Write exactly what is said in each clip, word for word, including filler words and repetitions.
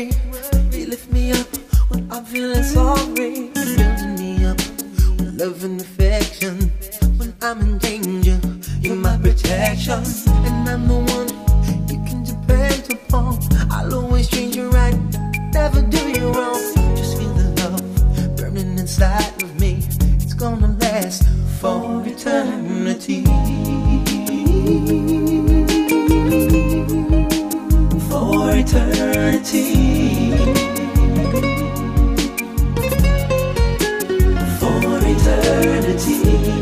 worry. You lift me up when I'm feeling sorry. Building me up with love and affection. When I'm in danger, you're my protection. And I'm the one you can depend upon. I'll always treat you right, never do you wrong. Just feel the love burning inside of me. It's gonna last for eternity. For eternity. For eternity.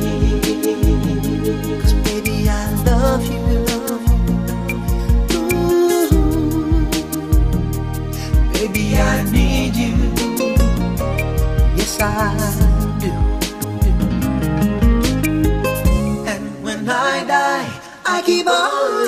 'Cause baby, I love you, love you. Ooh. Baby, I need you. Yes, I do. And when I die, I keep on